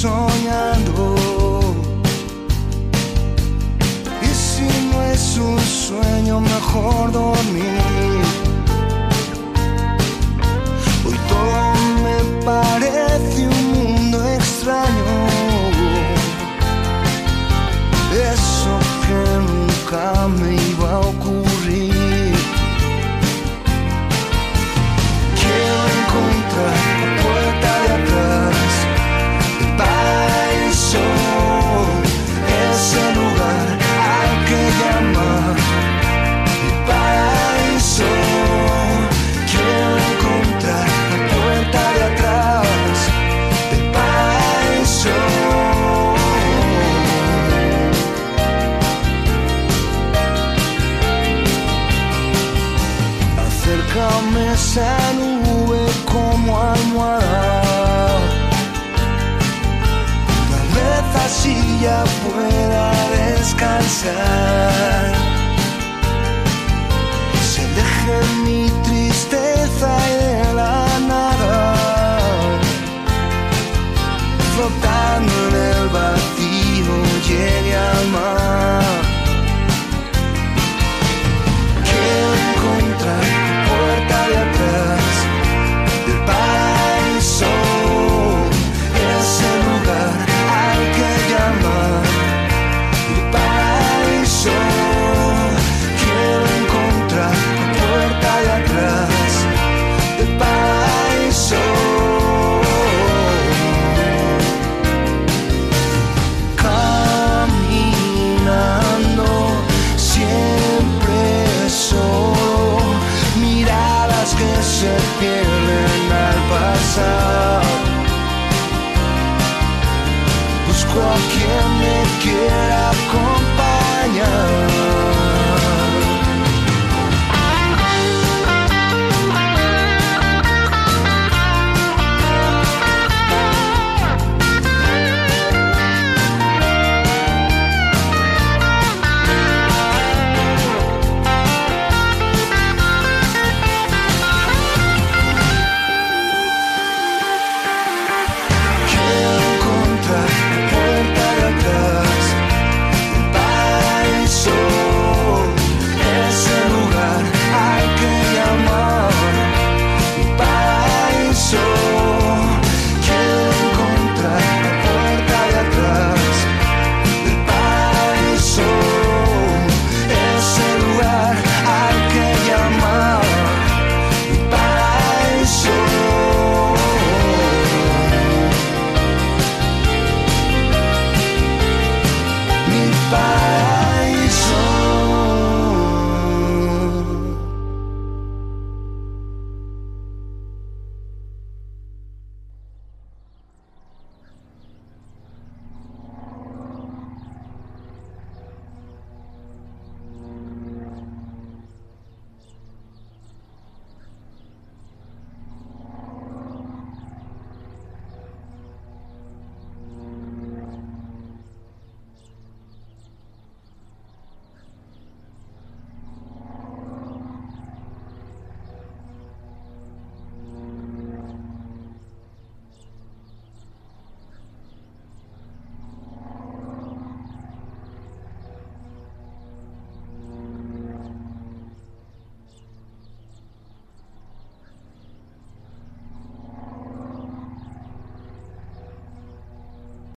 soñando. Y si no es un sueño, mejor dormir. Hoy todo me parece un mundo extraño. Eso que nunca me iba a ocurrir. Quiero encontrar la puerta de atrás del paraíso, ese lugar al que llaman el paraíso. Quiero encontrar la puerta de atrás del paraíso. Acércame esa nube como almohada, tal vez así ya pueda descansar. Se deje mi tristeza y de la nada, flotando en el vacío llegue al mar. Quiero encontrar la puerta de atrás del paraíso, ese lugar al que llaman el paraíso. Quiero encontrar la puerta de atrás del paraíso. Caminando siempre solo, miradas que se pierden al pasar. Busco a quien me quiera acompañar.